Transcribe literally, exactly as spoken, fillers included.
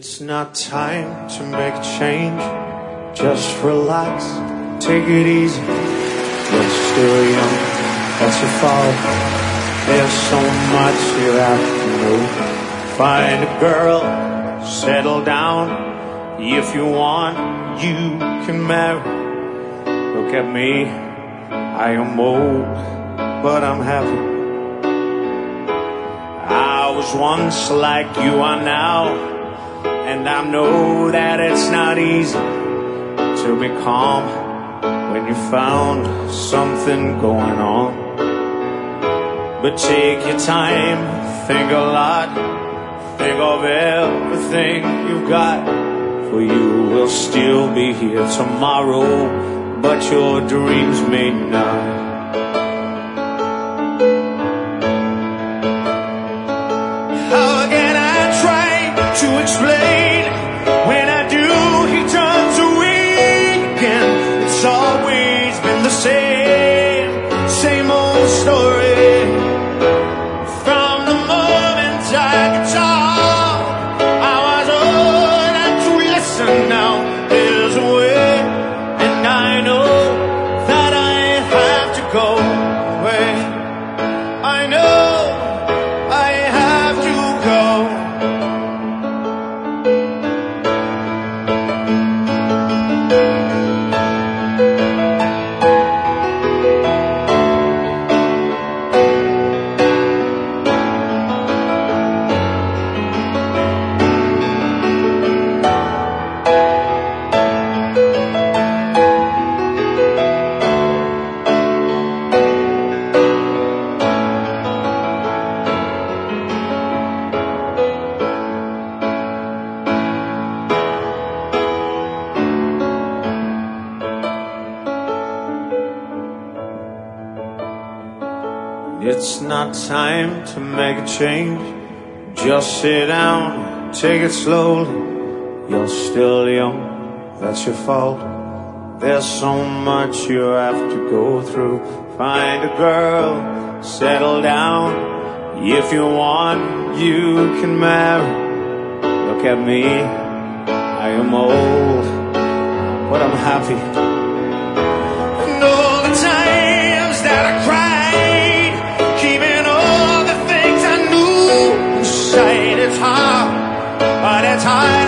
It's not time to make a change. Just relax, take it easy. You're still young, that's your fault. There's so much you have to know. Find a girl, settle down. If you want, you can marry. Look at me, I am old, but I'm happy. I was once like you are now, and I know that it's not easy to be calm when you found something going on. But take your time, think a lot, think of everything you've got. For you will still be here tomorrow, but your dreams may not. How can I try to explain? When I do, he turns weak, and it's always been the same, same old story. From the moment I could talk, I was ordered to listen. Now there's a way, and I know that I have to go away. I know I have to go. It's not time to make a change. Just sit down, take it slowly. You're still young, that's your fault. There's so much you have to go through. Find a girl, settle down. If you want, you can marry. Look at me, I am old, but I'm happy. And all the times that I cried, it's hard, but it's hard.